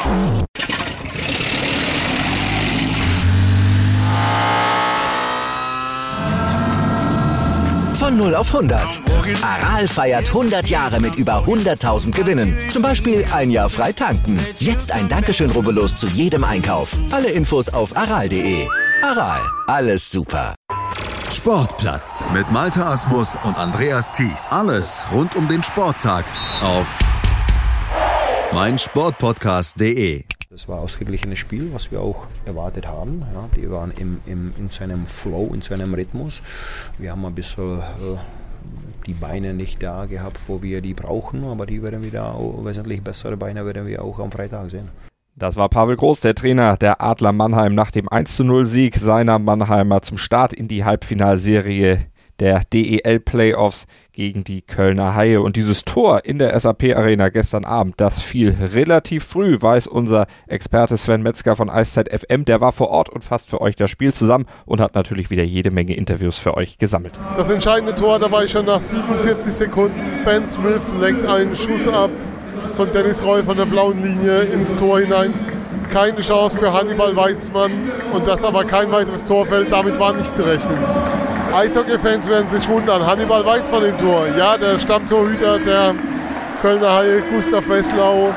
Von 0 auf 100. Aral feiert 100 Jahre mit über 100.000 Gewinnen. Zum Beispiel ein Jahr frei tanken. Jetzt ein Dankeschön, rubbellos zu jedem Einkauf. Alle Infos auf aral.de. Aral, alles super. Sportplatz mit Malte Asmus und Andreas Thies. Alles rund um den Sporttag auf meinsportpodcast.de. Das war ein ausgeglichenes Spiel, was wir auch erwartet haben. Ja, die waren in seinem Flow, in seinem Rhythmus. Wir haben ein bisschen die Beine nicht da gehabt, wo wir die brauchen, aber die werden wieder auch, wesentlich bessere Beine werden wir auch am Freitag sehen. Das war Pavel Groß, der Trainer der Adler Mannheim, nach dem 1:0-Sieg seiner Mannheimer zum Start in die Halbfinalserie der DEL-Playoffs gegen die Kölner Haie. Und dieses Tor in der SAP-Arena gestern Abend, das fiel relativ früh, weiß unser Experte Sven Metzger von Eiszeit FM. Der war vor Ort und fasst für euch das Spiel zusammen und hat natürlich wieder jede Menge Interviews für euch gesammelt. Das entscheidende Tor dabei schon nach 47 Sekunden. Ben Smith lenkt einen Schuss ab von Dennis Roy von der blauen Linie ins Tor hinein. Keine Chance für Hannibal Weizmann und dass aber kein weiteres Tor fällt, damit war nicht zu rechnen. Eishockey-Fans werden sich wundern. Hannibal Weizmann im Tor. Ja, der Stammtorhüter der Kölner Haie, Gustav Wesslau,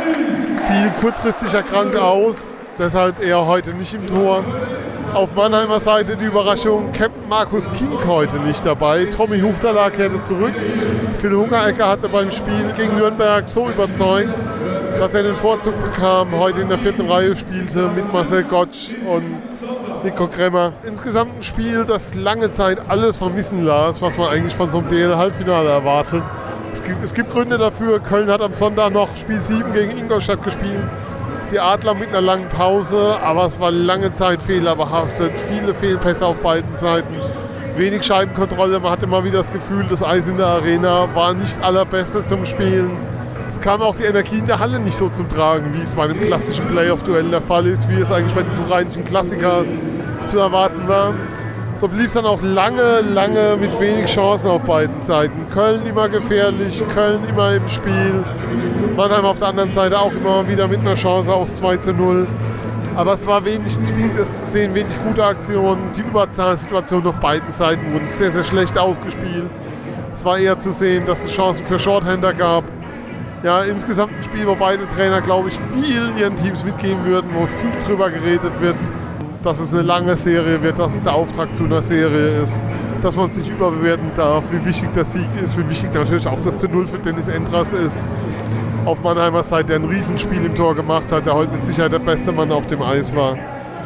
fiel kurzfristig erkrankt aus. Deshalb eher heute nicht im Tor. Auf Mannheimer Seite die Überraschung, Captain Markus Kink heute nicht dabei. Tommy Huchterla kehrte zurück. Phil Hungerecker hatte beim Spiel gegen Nürnberg so überzeugt, dass er den Vorzug bekam. Heute in der 4. Reihe spielte mit Marcel Gottsch und Nico Kremmer. Insgesamt ein Spiel, das lange Zeit alles vermissen las, was man eigentlich von so einem DL-Halbfinale erwartet. Es gibt Gründe dafür. Köln hat am Sonntag noch Spiel 7 gegen Ingolstadt gespielt. Die Adler mit einer langen Pause, aber es war lange Zeit fehlerbehaftet. Viele Fehlpässe auf beiden Seiten. Wenig Scheibenkontrolle. Man hatte mal wieder das Gefühl, das Eis in der Arena war nicht das allerbeste zum Spielen. Es kam auch die Energie in der Halle nicht so zum Tragen, wie es bei einem klassischen Playoff-Duell der Fall ist, wie es eigentlich bei diesem rheinischen Klassiker zu erwarten war. So blieb es dann auch lange mit wenig Chancen auf beiden Seiten. Köln immer gefährlich, Köln immer im Spiel. Mannheim auf der anderen Seite auch immer wieder mit einer Chance aus 2:0. Aber es war wenig Zwingendes zu sehen, wenig gute Aktionen. Die Überzahlsituationen auf beiden Seiten wurden sehr, sehr schlecht ausgespielt. Es war eher zu sehen, dass es Chancen für Shorthander gab. Ja, insgesamt ein Spiel, wo beide Trainer, glaube ich, viel ihren Teams mitgeben würden, wo viel drüber geredet wird, dass es eine lange Serie wird, dass es der Auftakt zu einer Serie ist, dass man es nicht überbewerten darf, wie wichtig der Sieg ist, wie wichtig natürlich auch das 0 für Dennis Endras ist. Auf Mannheimer Seite, der ein Riesenspiel im Tor gemacht hat, der heute mit Sicherheit der beste Mann auf dem Eis war.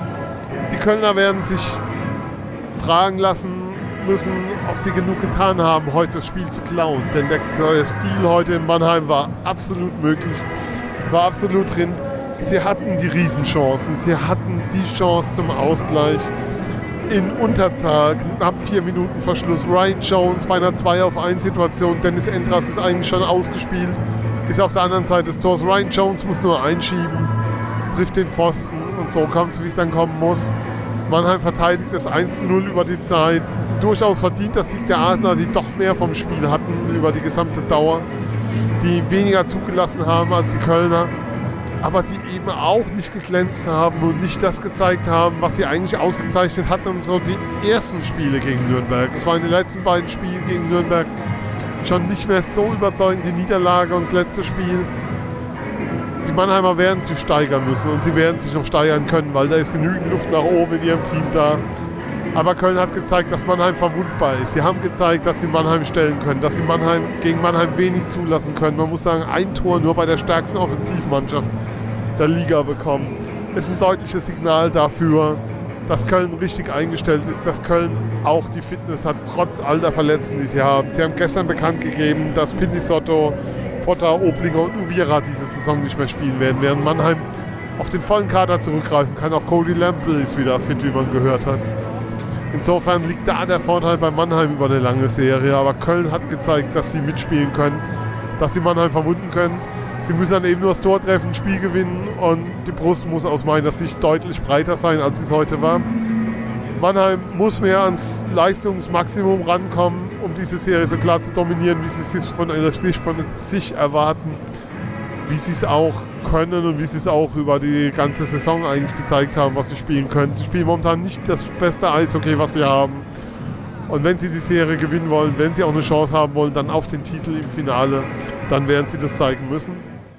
Die Kölner werden sich fragen lassen müssen, ob sie genug getan haben, heute das Spiel zu klauen. Denn der Stil heute in Mannheim war absolut möglich, war absolut drin. Sie hatten die Riesenchancen, sie hatten die Chance zum Ausgleich in Unterzahl, knapp 4 Minuten vor Schluss. Ryan Jones bei einer 2-auf-1-Situation, Dennis Endras ist eigentlich schon ausgespielt, ist auf der anderen Seite des Tors. Ryan Jones muss nur einschieben, trifft den Pfosten und so kommt es, wie es dann kommen muss. Mannheim verteidigt das 1:0 über die Zeit. Durchaus verdient das Sieg der Adler, die doch mehr vom Spiel hatten über die gesamte Dauer, die weniger zugelassen haben als die Kölner, aber die eben auch nicht geglänzt haben und nicht das gezeigt haben, was sie eigentlich ausgezeichnet hatten. Und so die ersten Spiele gegen Nürnberg, es waren die letzten beiden Spiele gegen Nürnberg schon nicht mehr so überzeugend, die Niederlage und das letzte Spiel. Die Mannheimer werden sich steigern müssen und sie werden sich noch steigern können, weil da ist genügend Luft nach oben in ihrem Team da. Aber Köln hat gezeigt, dass Mannheim verwundbar ist. Sie haben gezeigt, dass sie Mannheim stellen können, dass sie gegen Mannheim wenig zulassen können. Man muss sagen, ein Tor nur bei der stärksten Offensivmannschaft der Liga bekommen. Ist ein deutliches Signal dafür, dass Köln richtig eingestellt ist, dass Köln auch die Fitness hat, trotz all der Verletzten, die sie haben. Sie haben gestern bekannt gegeben, dass Pindisotto, Potter, Oblinger und Uvira diese Saison nicht mehr spielen werden, während Mannheim auf den vollen Kader zurückgreifen kann. Auch Cody Lample ist wieder fit, wie man gehört hat. Insofern liegt da der Vorteil bei Mannheim über eine lange Serie. Aber Köln hat gezeigt, dass sie mitspielen können, dass sie Mannheim verwunden können. Sie müssen dann eben nur das Tor treffen, Spiel gewinnen und die Brust muss aus meiner Sicht deutlich breiter sein, als es heute war. Mannheim muss mehr ans Leistungsmaximum rankommen, um diese Serie so klar zu dominieren, wie sie es von sich erwarten. wie sie es auch können und wie sie es auch über die ganze Saison eigentlich gezeigt haben, was sie spielen können. Sie spielen momentan nicht das beste Eishockey, was sie haben. Und wenn sie die Serie gewinnen wollen, wenn sie auch eine Chance haben wollen, dann auf den Titel im Finale, dann werden sie das zeigen müssen.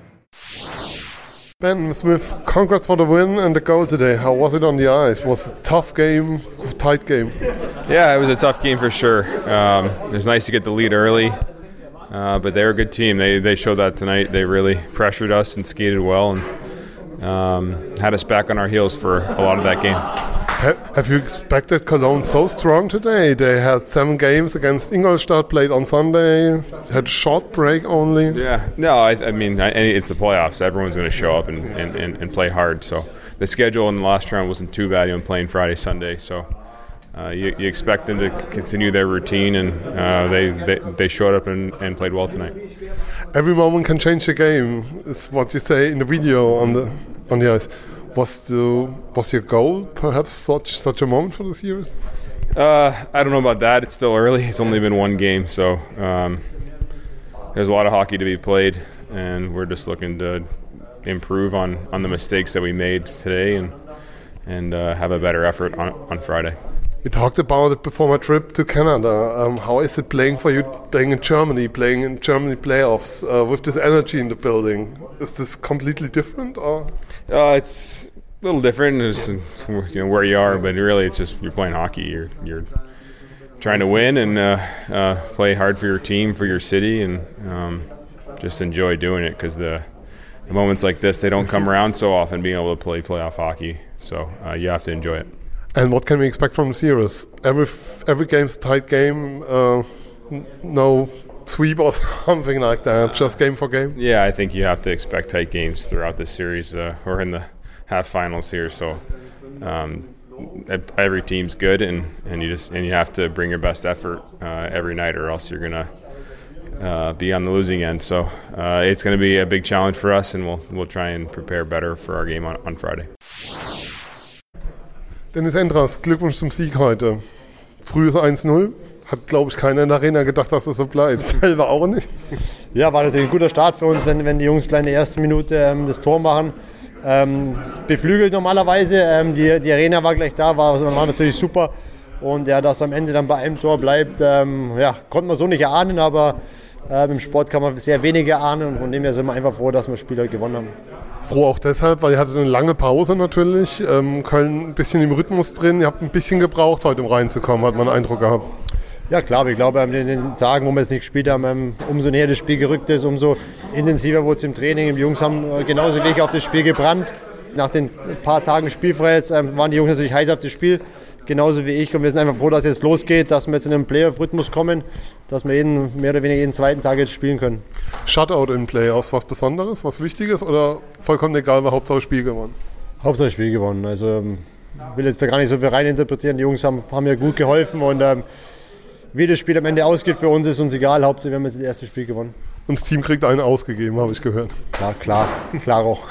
Ben Smith, congrats for the win and the goal today. How was it on the ice? Was it a tough game, tight game? Yeah, it was a tough game for sure. It was nice to get the lead early, but they're a good team. They showed that tonight. They really pressured us and skated well and had us back on our heels for a lot of that game. Have you expected Cologne so strong today? They had 7 games against Ingolstadt, played on Sunday, had a short break only. Yeah, no, I mean, it's the playoffs. Everyone's going to show up and play hard. So the schedule in the last round wasn't too bad, playing Friday, Sunday. So you expect them to continue their routine, and they showed up and played well tonight. Every moment can change the game, is what you say in the video on the ice. Was your goal perhaps such a moment for the series? I don't know about that. It's still early. It's only been 1 game, so there's a lot of hockey to be played, and we're just looking to improve on the mistakes that we made today and have a better effort on Friday. We talked about it before my trip to Canada. How is it playing for you, playing in Germany playoffs with this energy in the building? Is this completely different, or? It's a little different, where you are, but really it's just you're playing hockey. You're trying to win and play hard for your team, for your city, and just enjoy doing it, because the moments like this, they don't come around so often, being able to play playoff hockey. So you have to enjoy it. And what can we expect from the series? Every game's a tight game, no sweep or something like that, just game for game? Yeah, I think you have to expect tight games throughout the series. We're in the half finals here, so every team's good, and you have to bring your best effort every night, or else you're gonna be on the losing end. So it's going to be a big challenge for us, and we'll try and prepare better for our game on Friday. Dennis Endras, Glückwunsch zum Sieg heute. Frühes 1-0. Hat, glaube ich, keiner in der Arena gedacht, dass es so bleibt. Selber auch nicht. Ja, war natürlich ein guter Start für uns, wenn die Jungs gleich in der ersten Minute das Tor machen. Beflügelt normalerweise. Die Arena war gleich da, war natürlich super. Und ja, dass am Ende dann bei einem Tor bleibt, konnte man so nicht erahnen, aber im Sport kann man sehr wenig erahnen, und von dem her sind wir einfach froh, dass wir das Spiel heute gewonnen haben. Froh auch deshalb, weil ihr hattet eine lange Pause natürlich. Köln ein bisschen im Rhythmus drin. Ihr habt ein bisschen gebraucht heute, um reinzukommen, hat man einen Eindruck gehabt. Ja klar, ich glaube, in den Tagen, wo wir es nicht gespielt haben, umso näher das Spiel gerückt ist, umso intensiver wurde es im Training. Die Jungs haben genauso wie ich auf das Spiel gebrannt. Nach den paar Tagen Spielfreiheit waren die Jungs natürlich heiß auf das Spiel, genauso wie ich. Und wir sind einfach froh, dass es jetzt losgeht, dass wir jetzt in einen Playoff-Rhythmus kommen, dass wir mehr oder weniger jeden zweiten Tag jetzt spielen können. Shutout in Playoffs, was Besonderes, was Wichtiges, oder vollkommen egal, war Hauptsache Spiel gewonnen? Hauptsache Spiel gewonnen. Also will jetzt da gar nicht so viel reininterpretieren. Die Jungs haben mir gut geholfen, und wie das Spiel am Ende ausgeht für uns, ist uns egal. Hauptsache wir haben jetzt das erste Spiel gewonnen. Und das Team kriegt einen ausgegeben, habe ich gehört. Ja, klar auch.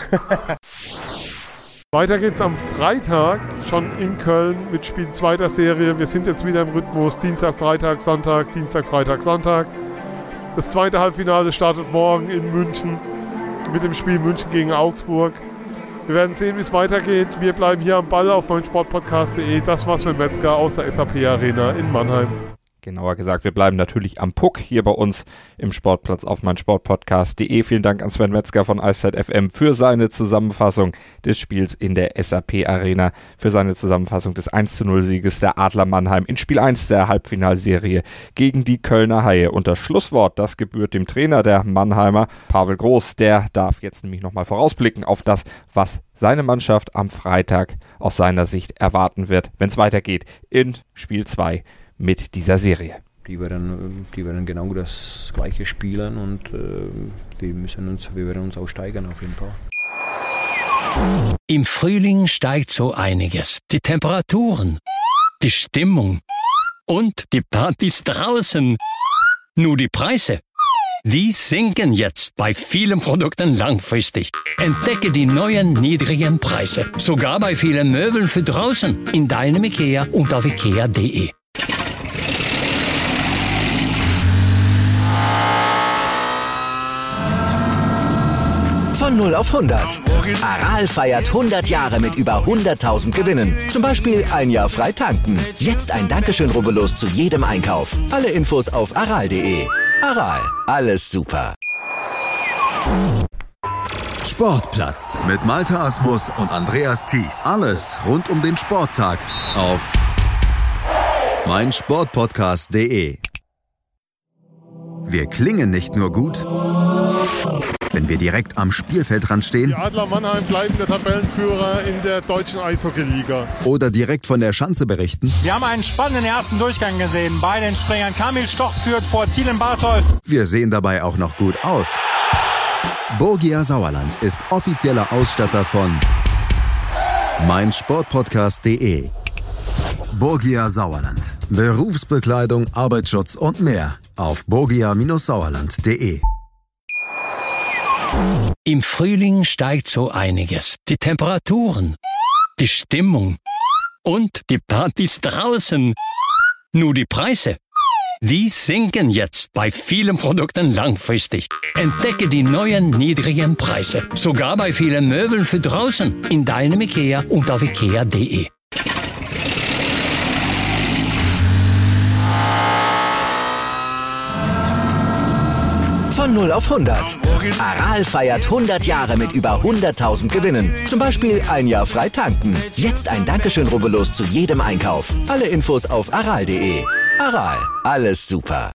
Weiter geht's am Freitag, schon in Köln mit Spiel 2 der Serie. Wir sind jetzt wieder im Rhythmus Dienstag, Freitag, Sonntag, Dienstag, Freitag, Sonntag. Das zweite Halbfinale startet morgen in München mit dem Spiel München gegen Augsburg. Wir werden sehen, wie es weitergeht. Wir bleiben hier am Ball auf meinsportpodcast.de. Das war's für Metzger aus der SAP Arena in Mannheim. Genauer gesagt, wir bleiben natürlich am Puck hier bei uns im Sportplatz auf meinsportpodcast.de. Vielen Dank an Sven Metzger von Eiszeit FM für seine Zusammenfassung des Spiels in der SAP Arena, für seine Zusammenfassung des 1:0-Sieges der Adler Mannheim in Spiel 1 der Halbfinalserie gegen die Kölner Haie. Und das Schlusswort, das gebührt dem Trainer der Mannheimer, Pavel Groß. Der darf jetzt nämlich nochmal vorausblicken auf das, was seine Mannschaft am Freitag aus seiner Sicht erwarten wird, wenn es weitergeht in Spiel 2 mit dieser Serie. Die werden genau das Gleiche spielen, und wir werden uns auch steigern auf jeden Fall. Im Frühling steigt so einiges. Die Temperaturen, die Stimmung und die Partys draußen. Nur die Preise, die sinken jetzt bei vielen Produkten langfristig. Entdecke die neuen niedrigen Preise, sogar bei vielen Möbeln für draußen, in deinem IKEA und auf ikea.de. Von 0 auf 100. Aral feiert 100 Jahre mit über 100.000 Gewinnen. Zum Beispiel ein Jahr frei tanken. Jetzt ein Dankeschön, rubbellos zu jedem Einkauf. Alle Infos auf aral.de. Aral, alles super. Sportplatz mit Malte Asmus und Andreas Thies. Alles rund um den Sporttag auf meinsportpodcast.de. Wir klingen nicht nur gut, wenn wir direkt am Spielfeldrand stehen. Die Adler Mannheim bleiben der Tabellenführer in der deutschen Eishockeyliga. Oder direkt von der Schanze berichten. Wir haben einen spannenden ersten Durchgang gesehen. Bei den Springern Kamil Stoch führt vor Zielen Bartol. Wir sehen dabei auch noch gut aus. Borgia Sauerland ist offizieller Ausstatter von meinsportpodcast.de. Borgia Sauerland. Berufsbekleidung, Arbeitsschutz und mehr auf borgia-sauerland.de. Im Frühling steigt so einiges. Die Temperaturen, die Stimmung und die Partys draußen. Nur die Preise, die sinken jetzt bei vielen Produkten langfristig. Entdecke die neuen niedrigen Preise. Sogar bei vielen Möbeln für draußen. In deinem IKEA und auf ikea.de. Von 0 auf 100. Aral feiert 100 Jahre mit über 100.000 Gewinnen. Zum Beispiel ein Jahr frei tanken. Jetzt ein Dankeschön, rubbellos zu jedem Einkauf. Alle Infos auf aral.de. Aral, alles super.